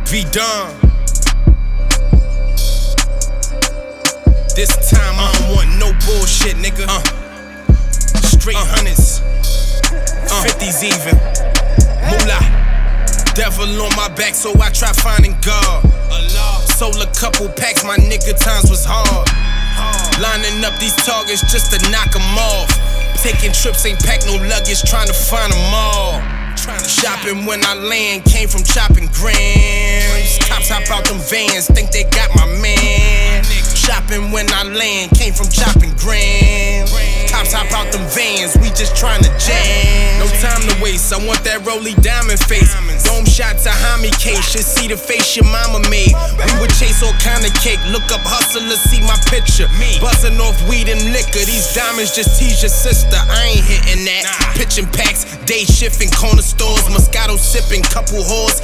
V-Don. This time I don't want no bullshit, nigga. Straight hundreds, 50s even. Moolah, devil on my back, so I try finding God. Sold a couple packs, my nigga, times was hard. Lining up these targets just to knock them off. Taking trips, ain't pack no luggage, trying to find them all. Shopping when I land, came from chopping grams. Cops hop out them vans, think they got my man. Shopping when I land, came from chopping grams. Cops hop out them vans, we just trying to jam. No time to waste, I want that Rollie diamond face. Dome shot to Hami case, should see the face your mama made. We would chase all kind of cake, look up hustlers, see my picture. Bustin' off weed and liquor, these diamonds just tease your sister. I ain't hitting that. Pitching packs, day shifting, corner stores, Moscato sipping, couple whores.